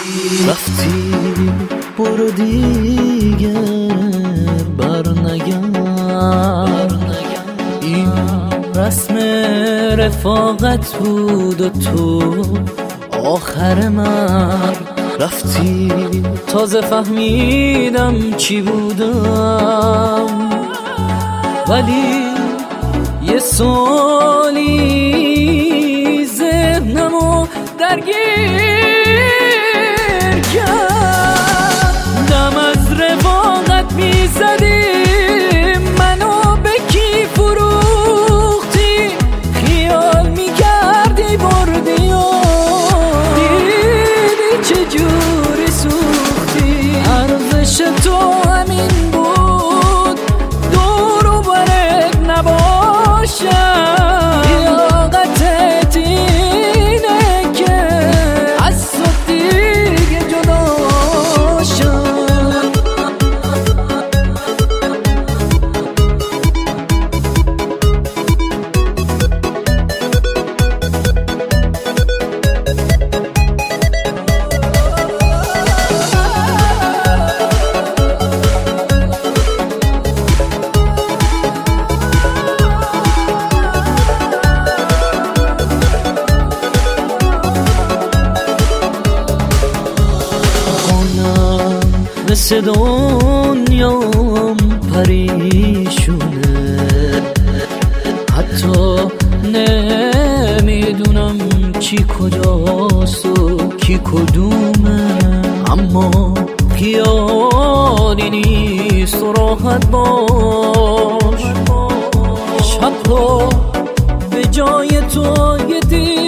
رفتی برو دیگه برنگرد، این رسم رفاقت بود و تو آخر من رفتی. تازه فهمیدم چی بودم، ولی یه سالی ذهنمو درگیر کرد. دم از رفاقت میزدیم، منو به کی فروختی، خیال میکردی بردی و دیدی چجوری سوختی. ارزش تو همین بود دورو برت نباشم، لیاقتت اینه که از تو دیگه جدا شم. مثل دنیام پریشونه، حتی نمیدونم کی کجاست و کی کدومه، اما خیالی نیست و راحت باش. شبها به جای تو یه